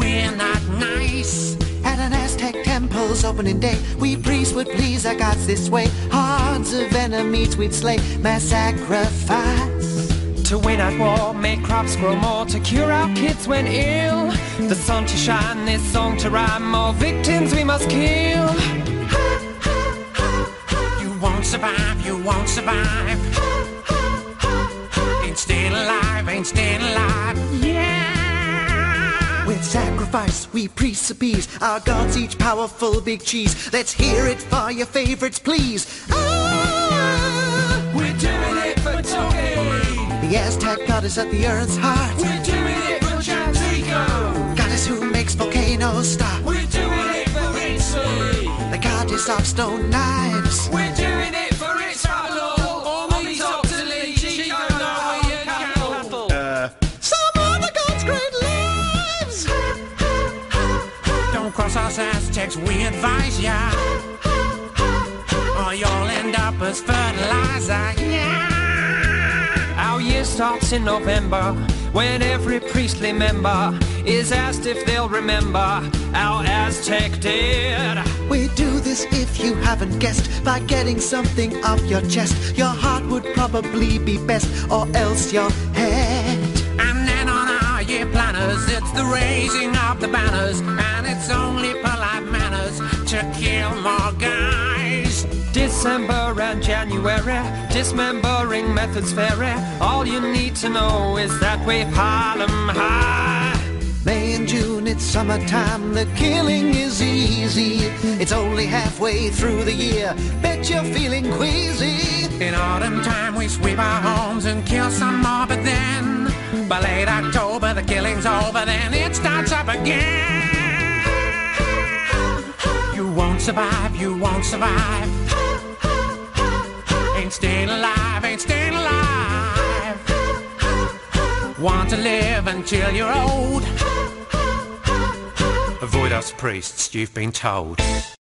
we're not nice. At an Aztec temple's opening day, we priests would please our gods this way. Hordes of enemies we'd slay, mass sacrifice. To win at war, make crops grow more, to cure our kids when ill. The sun to shine, this song to rhyme, more victims we must kill. You won't survive, you won't survive. Ain't staying alive, ain't staying alive. Yeah! With sacrifice, we priests appease our gods, each powerful big cheese. Let's hear it for your favorites, please. We're doing it for Toki. The Aztec goddess at the earth's heart. We're doing it for Chantrico. Goddess who makes volcanoes stop. We're doing it for Ritzy. The goddess of stone knives. We're doing it for Itzralal. Omi Toctali, Chico, Noi, and Cattle. Some of the gods' great lives. Don't cross us Aztecs, we advise ya, or you'll end up as fertilizer. Yeah! Our year starts in November, when every priestly member is asked if they'll remember our Aztec dead. We do this, if you haven't guessed, by getting something off your chest. Your heart would probably be best, or else your head. And then on our year planners, it's the raising of the banners, and it's only polite manners to kill more guys. December and January, dismembering methods vary. All you need to know is that we pile 'em high. May and June, it's summertime, the killing is easy. It's only halfway through the year, bet you're feeling queasy. In autumn time we sweep our homes and kill some more, but then by late October the killing's over, then it starts up again. You won't survive, you won't survive. Ain't staying alive, ain't staying alive. Want to live until you're old? Avoid us priests, you've been told.